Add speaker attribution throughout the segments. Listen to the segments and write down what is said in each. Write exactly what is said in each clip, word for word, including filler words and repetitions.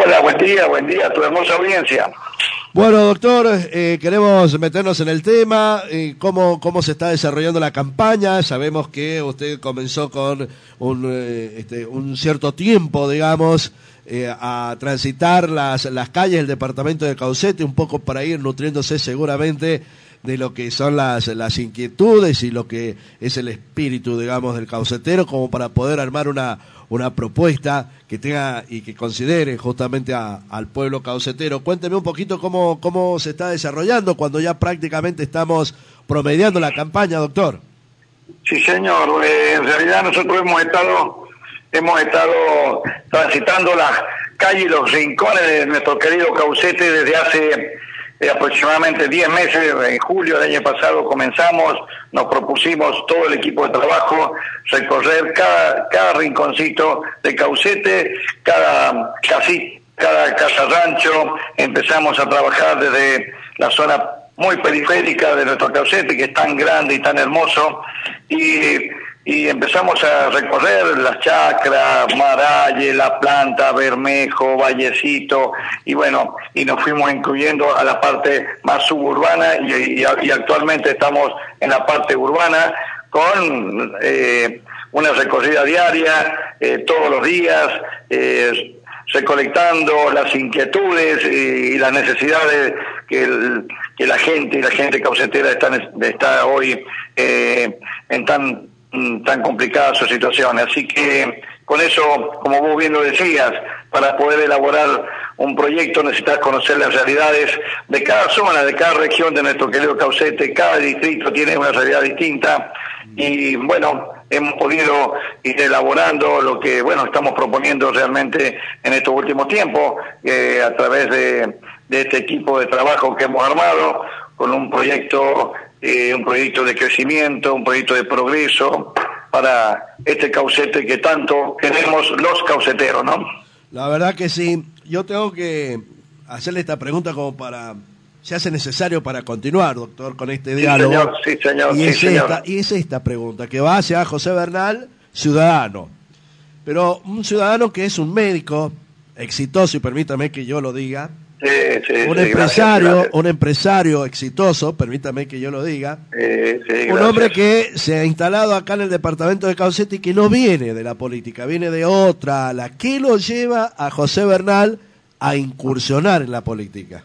Speaker 1: Hola, buen día, buen día a tu hermosa audiencia.
Speaker 2: Bueno, doctor, eh, queremos meternos en el tema, eh, cómo, cómo se está desarrollando la campaña. Sabemos que usted comenzó con un, eh, este, un cierto tiempo, digamos, eh, a transitar las, las calles del departamento de Caucete, un poco para ir nutriéndose seguramente de lo que son las, las inquietudes y lo que es el espíritu, digamos, del caucetero, como para poder armar una, una propuesta que tenga y que considere justamente a, al pueblo caucetero. Cuénteme un poquito cómo, cómo se está desarrollando cuando ya prácticamente estamos promediando la campaña, doctor.
Speaker 1: Sí, señor. Eh, en realidad nosotros hemos estado, hemos estado transitando las calles y los rincones de nuestro querido Caucete desde hace Eh, aproximadamente diez meses. En julio del año pasado comenzamos, nos propusimos todo el equipo de trabajo recorrer cada, cada rinconcito de Caucete, cada casita, cada casa rancho. Empezamos a trabajar desde la zona muy periférica de nuestro Caucete, que es tan grande y tan hermoso, y y empezamos a recorrer las chacras, Maralle, La Planta, Bermejo, Vallecito, y bueno, y nos fuimos incluyendo a la parte más suburbana, y, y, y actualmente estamos en la parte urbana con eh, una recorrida diaria, eh, todos los días, eh, recolectando las inquietudes y, y las necesidades que, el, que la gente y la gente caucetera está, está hoy eh, en tan tan complicada su situación. Así que con eso, como vos bien lo decías, para poder elaborar un proyecto necesitas conocer las realidades de cada zona, de cada región de nuestro querido Caucete. Cada distrito tiene una realidad distinta y bueno, hemos podido ir elaborando lo que bueno estamos proponiendo realmente en estos últimos tiempos, eh, a través de, de este equipo de trabajo que hemos armado con un proyecto Eh, un proyecto de crecimiento, un proyecto de progreso para este Caucete que tanto queremos los cauceteros, ¿no?
Speaker 2: La verdad que sí. Yo tengo que hacerle esta pregunta como para, se hace necesario para continuar, doctor, con este diálogo.
Speaker 1: Sí, señor, sí, señor.
Speaker 2: Y,
Speaker 1: sí,
Speaker 2: es
Speaker 1: señor.
Speaker 2: Esta, y es esta pregunta, que va hacia José Bernal, ciudadano. Pero un ciudadano que es un médico exitoso, y permítame que yo lo diga,
Speaker 1: Sí, sí,
Speaker 2: un
Speaker 1: sí,
Speaker 2: empresario,
Speaker 1: gracias, gracias.
Speaker 2: un empresario exitoso, permítame que yo lo diga,
Speaker 1: Eh, sí,
Speaker 2: un
Speaker 1: gracias.
Speaker 2: hombre que se ha instalado acá en el departamento de Caucete y que no viene de la política, viene de otra ala. ¿Qué lo lleva a José Bernal a incursionar en la política?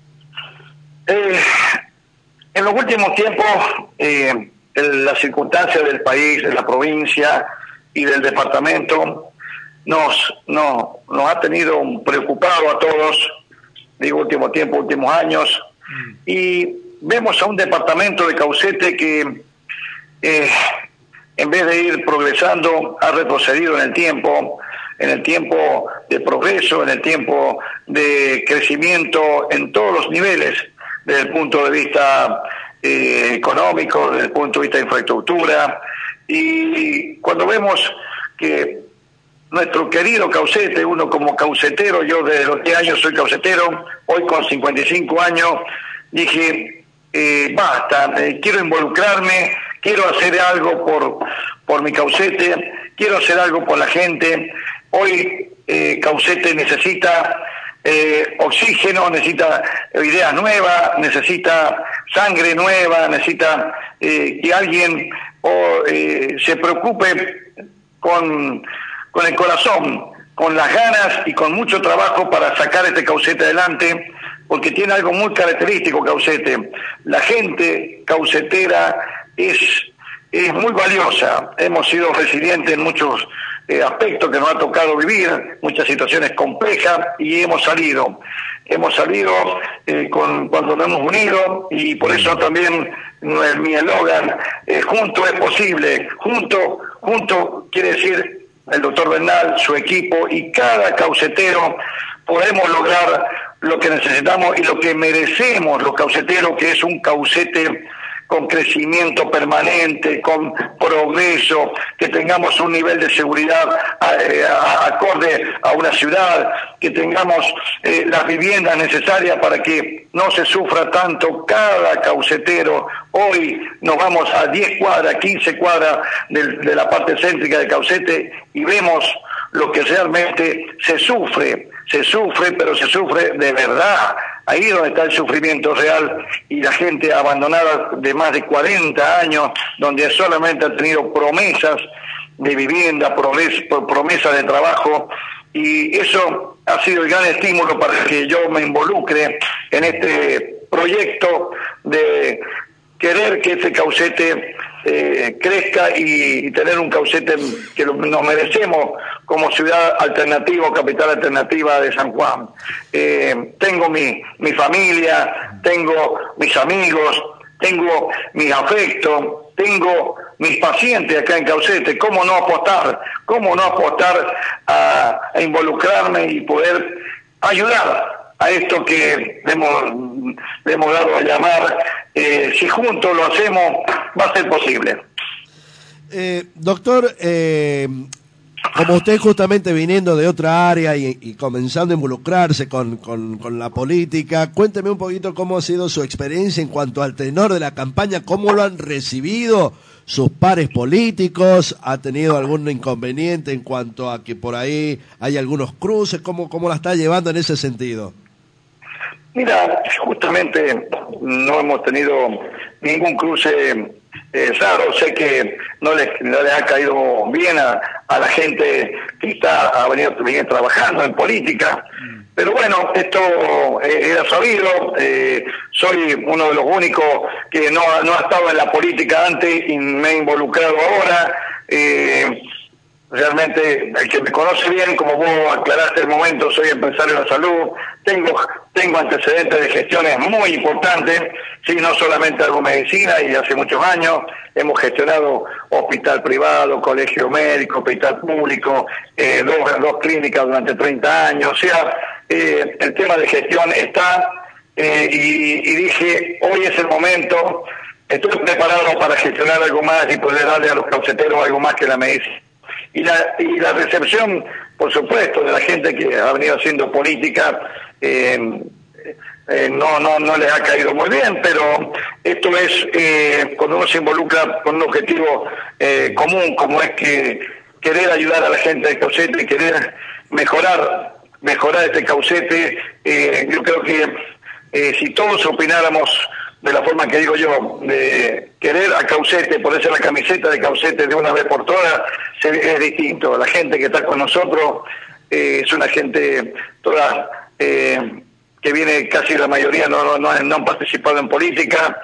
Speaker 1: Eh, en los últimos tiempos, eh, el, las circunstancias del país, de la provincia y del departamento nos, no, nos ha tenido preocupado a todos, digo último tiempo, últimos años, mm. y vemos a un departamento de Caucete que eh, en vez de ir progresando ha retrocedido en el tiempo, en el tiempo de progreso, en el tiempo de crecimiento en todos los niveles, desde el punto de vista eh, económico, desde el punto de vista de infraestructura, y cuando vemos que nuestro querido Caucete, uno como caucetero, yo desde los diez años soy caucetero, hoy con cincuenta y cinco años, dije, eh, basta, eh, quiero involucrarme, quiero hacer algo por, por mi Caucete, quiero hacer algo por la gente. Hoy eh, Caucete necesita eh, oxígeno, necesita ideas nuevas, necesita sangre nueva, necesita eh, que alguien oh, eh, se preocupe con... con el corazón, con las ganas y con mucho trabajo para sacar este Caucete adelante, porque tiene algo muy característico Caucete. La gente caucetera es, es muy valiosa. Hemos sido resilientes en muchos eh, aspectos que nos ha tocado vivir, muchas situaciones complejas, y hemos salido. Hemos salido eh, con, cuando nos hemos unido, y por eso también mi eslogan, eh, junto es posible. Junto, junto quiere decir el doctor Bernal, su equipo y cada caucetero podemos lograr lo que necesitamos y lo que merecemos los cauceteros, que es un Caucete con crecimiento permanente, con progreso, que tengamos un nivel de seguridad eh, acorde a una ciudad, que tengamos eh, las viviendas necesarias para que no se sufra tanto cada caucetero. Hoy nos vamos a diez cuadras, quince cuadras de, de la parte céntrica de Caucete y vemos lo que realmente se sufre. se sufre, pero se sufre de verdad. Ahí es donde está el sufrimiento real, y la gente abandonada de más de cuarenta años, donde solamente han tenido promesas de vivienda, promesas de trabajo, y eso ha sido el gran estímulo para que yo me involucre en este proyecto de querer que este Caucete eh, crezca y, y tener un Caucete que lo, nos merecemos como ciudad alternativa o capital alternativa de San Juan. Eh, tengo mi, mi familia, tengo mis amigos, tengo mis afectos, tengo mis pacientes acá en Caucete. ¿Cómo no apostar? ¿Cómo no apostar a, a involucrarme y poder ayudar a esto que le hemos, le hemos dado a llamar, eh, si juntos lo hacemos, va a ser posible?
Speaker 2: Eh, doctor, eh, como usted justamente viniendo de otra área y, y comenzando a involucrarse con, con, con la política, cuénteme un poquito cómo ha sido su experiencia en cuanto al tenor de la campaña, cómo lo han recibido sus pares políticos, ha tenido algún inconveniente en cuanto a que por ahí hay algunos cruces, cómo, cómo la está llevando en ese sentido.
Speaker 1: Mira, justamente no hemos tenido ningún cruce eh, raro. Sé que no les, no les ha caído bien a, a la gente que está ha venido viene trabajando en política, pero bueno, esto eh, era sabido. Eh, soy uno de los únicos que no, no ha estado en la política antes y me he involucrado ahora. Eh, Realmente, el que me conoce bien, como vos aclaraste el momento, soy empresario de salud, tengo tengo antecedentes de gestiones muy importantes, sí, no solamente hago medicina, y hace muchos años hemos gestionado hospital privado, colegio médico, hospital público, eh, dos, dos clínicas durante treinta años, o sea, eh, el tema de gestión está, eh, y, y dije, hoy es el momento, estoy preparado para gestionar algo más y poder darle a los cauceteros algo más que la medicina. Y la, y la recepción, por supuesto, de la gente que ha venido haciendo política, eh, eh, no, no, no les ha caído muy bien, pero esto es eh, cuando uno se involucra con un objetivo eh, común, como es que querer ayudar a la gente de Caucete, querer mejorar, mejorar este Caucete. Eh, yo creo que eh, si todos opináramos de la forma que digo yo, de querer a Caucete, ponerse la camiseta de Caucete de una vez por todas, es distinto. La gente que está con nosotros eh, es una gente toda eh, que viene, casi la mayoría no, no, no, no han participado en política,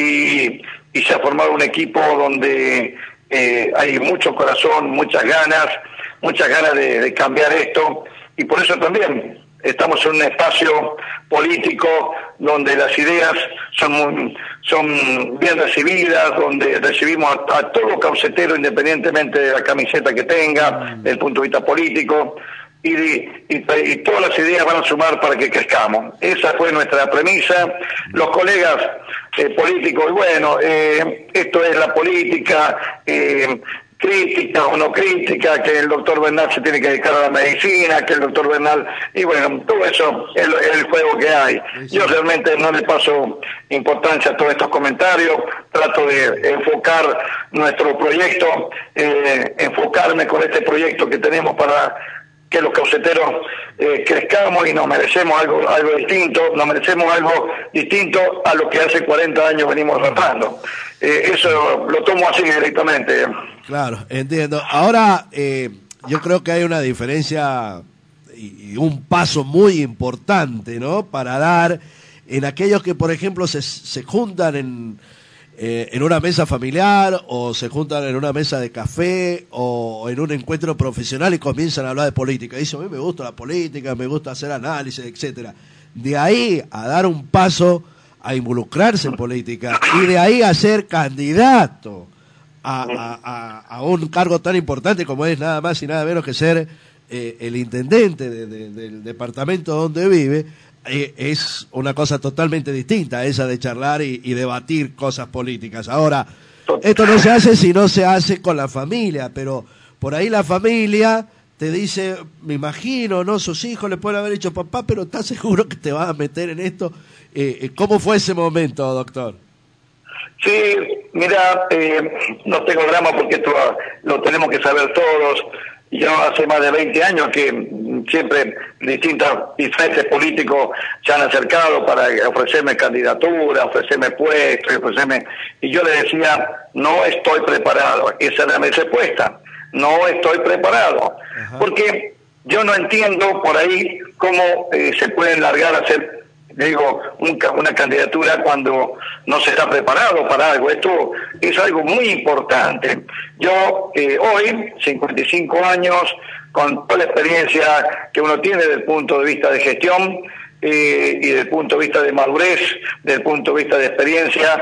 Speaker 1: y, y se ha formado un equipo donde eh, hay mucho corazón, muchas ganas, muchas ganas de, de cambiar esto, y por eso también estamos en un espacio político donde las ideas son muy, son bien recibidas, donde recibimos a, a todo caucetero independientemente de la camiseta que tenga, desde el punto de vista político, y, y, y todas las ideas van a sumar para que crezcamos. Esa fue nuestra premisa. Los colegas eh, políticos, bueno, eh, esto es la política, eh, crítica o no crítica, que el doctor Bernal se tiene que dedicar a la medicina, que el doctor Bernal, y bueno, todo eso es el juego que hay. Yo realmente no le paso importancia a todos estos comentarios, trato de enfocar nuestro proyecto, eh, enfocarme con este proyecto que tenemos para que los cauceteros eh, crezcamos y nos merecemos algo algo distinto, nos merecemos algo distinto a lo que hace cuarenta años venimos tratando. Eh, eso lo tomo así directamente.
Speaker 2: Claro, entiendo. Ahora, eh, yo creo que hay una diferencia y, y un paso muy importante, ¿no?, para dar en aquellos que, por ejemplo, se, se juntan en, eh, en una mesa familiar, o se juntan en una mesa de café, o en un encuentro profesional y comienzan a hablar de política. Dicen, a mí me gusta la política, me gusta hacer análisis, etcétera. De ahí a dar un paso a involucrarse en política, y de ahí a ser candidato A, a, a un cargo tan importante como es nada más y nada menos que ser eh, el intendente de, de, del departamento donde vive, eh, es una cosa totalmente distinta a esa de charlar y, y debatir cosas políticas. Ahora, esto no se hace si no se hace con la familia, pero por ahí la familia te dice, me imagino, ¿no?, sus hijos le pueden haber dicho, papá, pero ¿estás seguro que te vas a meter en esto? Eh, ¿Cómo fue ese momento, doctor?
Speaker 1: Sí, mira, eh, no tengo drama porque esto lo tenemos que saber todos. Yo hace más de veinte años que siempre distintos diferentes políticos se han acercado para ofrecerme candidatura, ofrecerme puestos, ofrecerme... Y yo les decía, no estoy preparado. Esa era mi respuesta. No estoy preparado. Ajá. Porque yo no entiendo por ahí cómo eh, se pueden largar a hacer, digo, un, una candidatura cuando no se está preparado para algo. Esto es algo muy importante. Yo eh, hoy, cincuenta y cinco años, con toda la experiencia que uno tiene desde el punto de vista de gestión eh, y desde el punto de vista de madurez, desde el punto de vista de experiencia,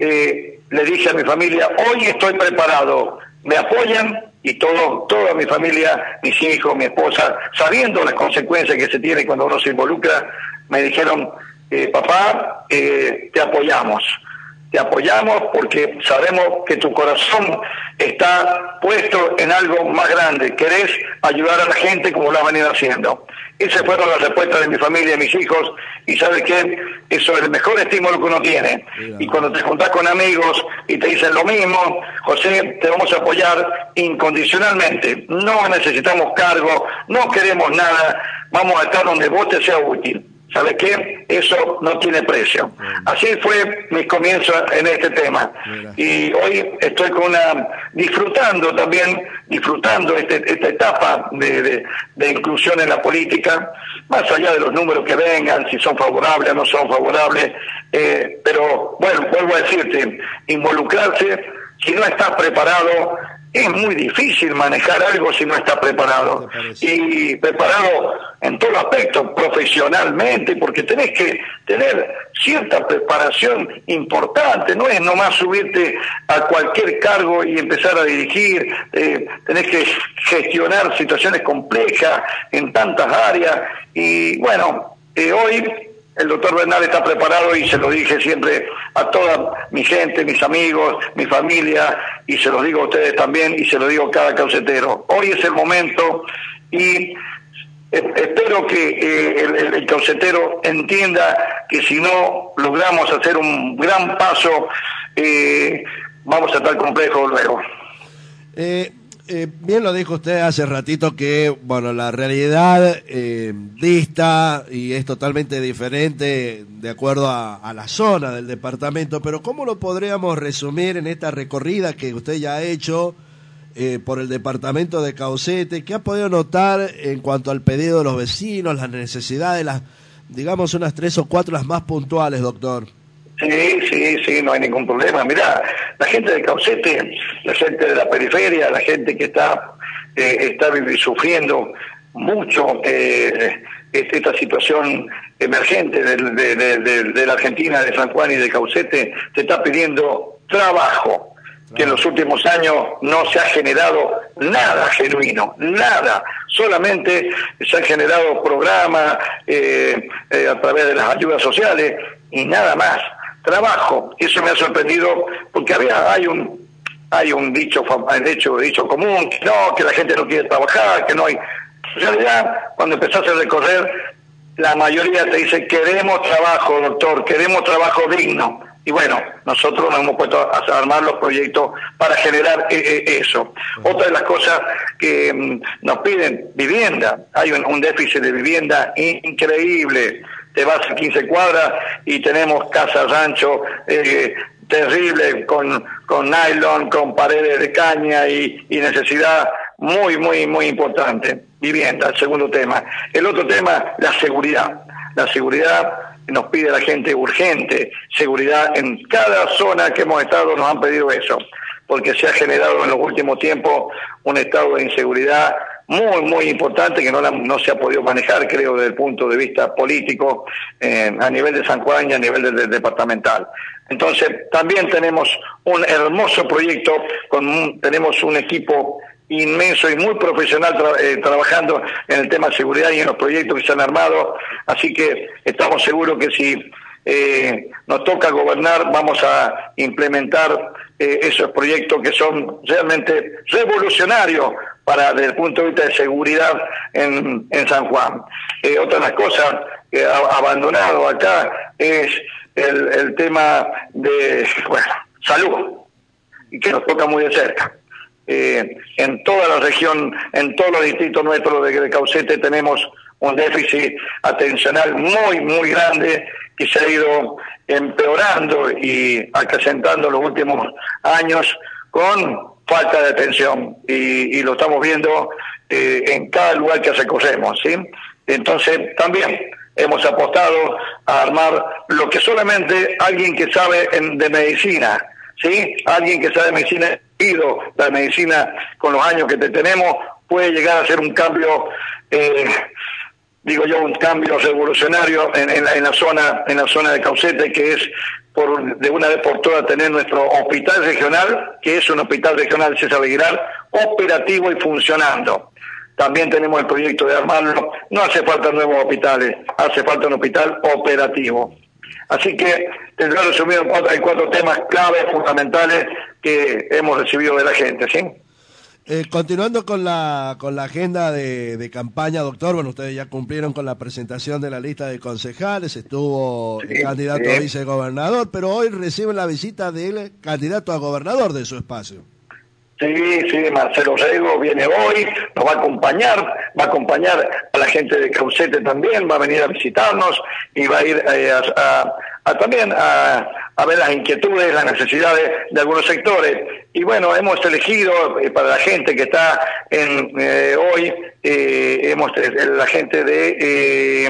Speaker 1: eh, le dije a mi familia, hoy estoy preparado, me apoyan, y todo, toda mi familia, mis hijos, mi esposa, sabiendo las consecuencias que se tienen cuando uno se involucra, me dijeron, eh, papá, eh, te apoyamos, te apoyamos porque sabemos que tu corazón está puesto en algo más grande, querés ayudar a la gente como lo has venido haciendo. Esas fueron las respuestas de mi familia y mis hijos, y ¿sabes qué? Eso es el mejor estímulo que uno tiene. Y cuando te juntás con amigos y te dicen lo mismo, José, te vamos a apoyar incondicionalmente, no necesitamos cargo, no queremos nada, vamos a estar donde vos te sea útil. ¿Sabes qué? Eso no tiene precio. Así fue mi comienzo en este tema. Y hoy estoy con una, disfrutando también, disfrutando este, esta etapa de, de, de inclusión en la política, más allá de los números que vengan, si son favorables o no son favorables. Eh, pero, bueno, vuelvo a decirte, involucrarse, si no estás preparado, es muy difícil manejar algo si no está preparado. Y preparado en todo aspecto, profesionalmente, porque tenés que tener cierta preparación importante, no es nomás subirte a cualquier cargo y empezar a dirigir, eh, tenés que gestionar situaciones complejas en tantas áreas. Y bueno, eh, hoy el doctor Bernal está preparado, y se lo dije siempre a toda mi gente, mis amigos, mi familia, y se lo digo a ustedes también, y se lo digo a cada caucetero. Hoy es el momento, y espero que eh, el, el caucetero entienda que si no logramos hacer un gran paso, eh, vamos a estar complejos luego.
Speaker 2: Eh... Eh, bien lo dijo usted hace ratito que, bueno, la realidad eh, dista y es totalmente diferente de acuerdo a, a la zona del departamento, pero ¿cómo lo podríamos resumir en esta recorrida que usted ya ha hecho eh, por el departamento de Caucete? ¿Qué ha podido notar en cuanto al pedido de los vecinos, las necesidades, las, digamos, unas tres o cuatro las más puntuales, doctor?
Speaker 1: Sí, sí, sí, no hay ningún problema. Mirá, la gente de Caucete, la gente de la periferia, la gente que está eh, está sufriendo mucho eh, esta situación emergente de, de, de, de la Argentina, de San Juan y de Caucete, te está pidiendo trabajo, que en los últimos años no se ha generado nada genuino, nada. Solamente se han generado programas eh, eh, a través de las ayudas sociales y nada más. Trabajo, eso me ha sorprendido, porque había hay un hay un dicho dicho, dicho común, que no, que la gente no quiere trabajar, que no hay. En realidad, cuando empezás a recorrer, la mayoría te dice, queremos trabajo, doctor, queremos trabajo digno. Y bueno, nosotros nos hemos puesto a armar los proyectos para generar eh, eh, eso. Otra de las cosas que mm, nos piden, vivienda. Hay un, un déficit de vivienda increíble. Te vas a quince cuadras y tenemos casa rancho eh, terrible, con, con nylon, con paredes de caña y, y necesidad muy, muy, muy importante. Vivienda, el segundo tema. El otro tema, la seguridad. La seguridad nos pide la gente urgente, seguridad en cada zona que hemos estado, nos han pedido eso, porque se ha generado en los últimos tiempos un estado de inseguridad muy, muy importante que no, la, no se ha podido manejar, creo, desde el punto de vista político, eh, a nivel de San Juan y a nivel de, de, departamental. Entonces, también tenemos un hermoso proyecto, con un, tenemos un equipo inmenso y muy profesional tra eh, trabajando en el tema de seguridad y en los proyectos que se han armado, así que estamos seguros que si eh, nos toca gobernar, vamos a implementar eh, esos proyectos que son realmente revolucionarios para desde el punto de vista de seguridad en, en San Juan. Eh, otra de las cosas que ha abandonado acá es el, el tema de, bueno, salud, y que nos toca muy de cerca. eh, en toda la región, en todos los distritos nuestros de, de Caucete tenemos un déficit atencional muy, muy grande que se ha ido empeorando y acrecentando en los últimos años con falta de atención y, y lo estamos viendo eh, en cada lugar que recorremos, ¿sí? Entonces también hemos apostado a armar lo que solamente alguien que sabe en, de medicina, ¿sí? Alguien que sabe de medicina, ido la medicina con los años que te tenemos, puede llegar a hacer un cambio, eh, digo yo, un cambio revolucionario en, en, la, en la zona, en la zona de Caucete, que es por de una vez por todas tener nuestro hospital regional, que es un hospital regional César Aguilar, operativo y funcionando. También tenemos el proyecto de armarlo. No hace falta nuevos hospitales, hace falta un hospital operativo. Así que tendrá resumido en cuatro, en cuatro temas claves, fundamentales, que hemos recibido de la gente, ¿sí?
Speaker 2: Eh, continuando con la con la agenda de, de campaña, doctor, bueno, ustedes ya cumplieron con la presentación de la lista de concejales, estuvo sí, el candidato sí. a vicegobernador, pero hoy reciben la visita del candidato a gobernador de su espacio.
Speaker 1: Sí, sí, Marcelo Rego viene hoy, nos va a acompañar, va a acompañar a la gente de Caucete también, va a venir a visitarnos y va a ir eh, a, a, a también a, a ver las inquietudes, las necesidades de algunos sectores. Y bueno, hemos elegido eh, para la gente que está en eh, hoy, eh, hemos eh, la gente de eh,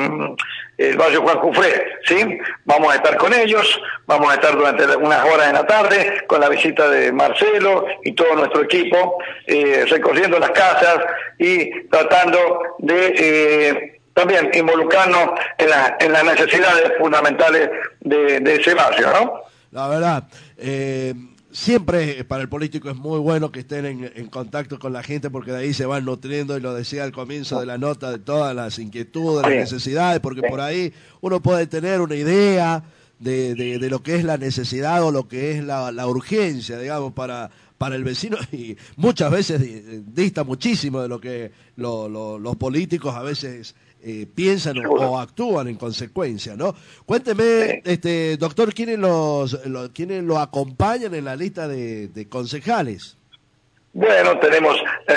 Speaker 1: el barrio Juan Jufré, ¿sí? Vamos a estar con ellos, vamos a estar durante unas horas en la tarde con la visita de Marcelo y todo nuestro equipo, eh, recorriendo las casas y tratando de eh, también involucrarnos en, la, en las necesidades fundamentales de, de ese barrio, ¿no?
Speaker 2: La verdad, eh... siempre para el político es muy bueno que estén en, en contacto con la gente porque de ahí se van nutriendo, y lo decía al comienzo de la nota, de todas las inquietudes, las necesidades, porque por ahí uno puede tener una idea de, de, de lo que es la necesidad o lo que es la, la urgencia, digamos, para, para el vecino, y muchas veces dista muchísimo de lo que lo, lo, los políticos a veces Eh, piensan o, o actúan en consecuencia, ¿no? Cuénteme, este doctor, ¿quiénes los, los quiénes lo acompañan en la lista de, de concejales?
Speaker 1: Bueno, tenemos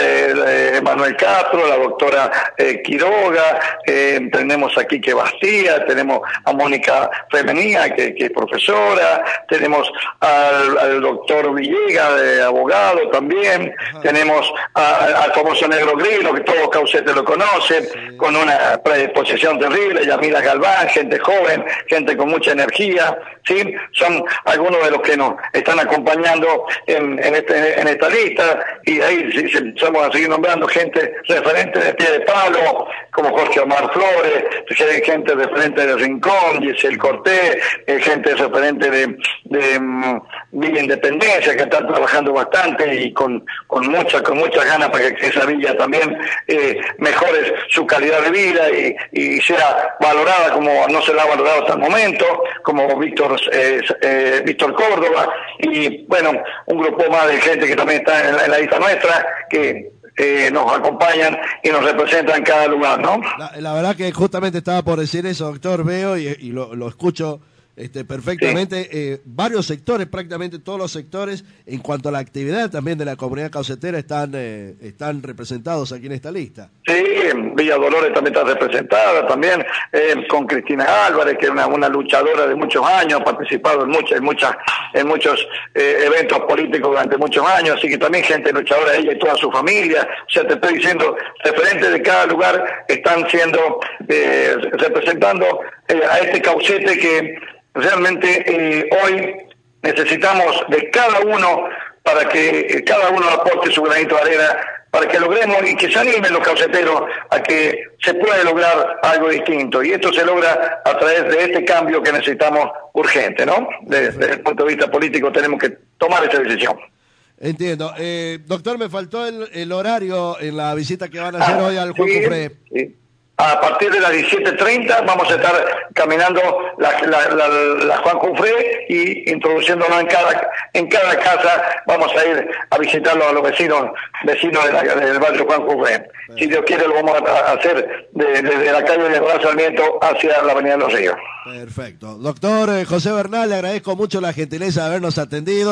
Speaker 1: eh, Manuel Castro, la doctora eh, Quiroga, eh, tenemos a Quique Bastía, tenemos a Mónica Femenía, que, que es profesora, tenemos al, al doctor Villegas, de abogado también, Ajá. tenemos al famoso Negro Grilo, que todo Caucete lo conoce, sí. con una predisposición terrible, Yamila Galván, gente joven, gente con mucha energía, ¿sí? Son algunos de los que nos están acompañando en, en, este, en esta lista. Y ahí sí, empezamos a seguir nombrando gente referente de pie de palo, como Jorge Omar Flores, gente referente de Rincón, Giselle Cortés, eh, gente referente de, de um, Villa Independencia, que están trabajando bastante y con, con muchas con muchas ganas para que esa villa también eh, mejore su calidad de vida y, y sea valorada como no se la ha valorado hasta el momento, como Víctor eh, eh, Víctor Córdoba, y bueno, un grupo más de gente que también está en la, en la lista nuestra, que eh, nos acompañan y nos representan en cada lugar, ¿no?
Speaker 2: La, la verdad que justamente estaba por decir eso, doctor, veo y, y lo, lo escucho este, perfectamente, sí. eh, varios sectores, prácticamente todos los sectores, en cuanto a la actividad también de la comunidad caucetera, están eh, están representados aquí en esta lista.
Speaker 1: Sí, Villa Dolores también está representada, también eh, con Cristina Álvarez, que es una, una luchadora de muchos años, ha participado en muchas en muchas en muchos eh, eventos políticos durante muchos años, así que también gente luchadora, ella y toda su familia. O sea, te estoy diciendo, referentes de cada lugar están siendo eh, representando eh, a este Caucete que realmente eh, hoy necesitamos de cada uno para que eh, cada uno aporte su granito de arena para que logremos y que se animen los cauceteros a que se pueda lograr algo distinto. Y esto se logra a través de este cambio que necesitamos urgente, ¿no? Desde, desde el punto de vista político tenemos que tomar esta decisión.
Speaker 2: Entiendo. Eh, doctor, me faltó el, el horario en la visita que van a hacer ah, hoy al Juan
Speaker 1: sí,
Speaker 2: Jufré.
Speaker 1: Sí. A partir de las diecisiete treinta vamos a estar caminando la, la, la, la Juan Jufré y introduciéndonos en cada en cada casa. Vamos a ir a visitarlo a los vecinos vecinos de la, del barrio Juan Jufré. Si Dios quiere lo vamos a hacer desde de, de la calle de Juan Sarmiento hacia la Avenida de los Ríos.
Speaker 2: Perfecto. Doctor eh, José Bernal, le agradezco mucho la gentileza de habernos atendido.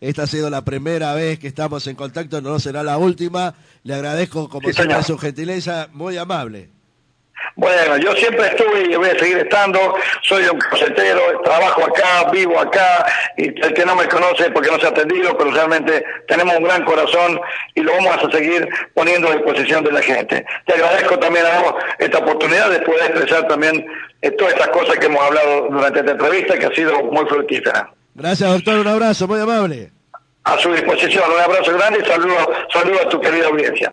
Speaker 2: esta ha sido la primera vez que estamos en contacto, no será la última. Le agradezco, como
Speaker 1: Sí,
Speaker 2: siempre,
Speaker 1: señor.
Speaker 2: su gentileza, muy amable.
Speaker 1: Bueno, yo siempre estuve y voy a seguir estando, soy un crucetero, trabajo acá, vivo acá, y el que no me conoce porque no se ha atendido, pero realmente tenemos un gran corazón y lo vamos a seguir poniendo a disposición de la gente. Te agradezco también a vos esta oportunidad de poder expresar también eh, todas estas cosas que hemos hablado durante esta entrevista, que ha sido muy fructífera.
Speaker 2: Gracias, doctor, un abrazo, muy amable.
Speaker 1: A su disposición, un abrazo grande y saludo, saludo a tu querida audiencia.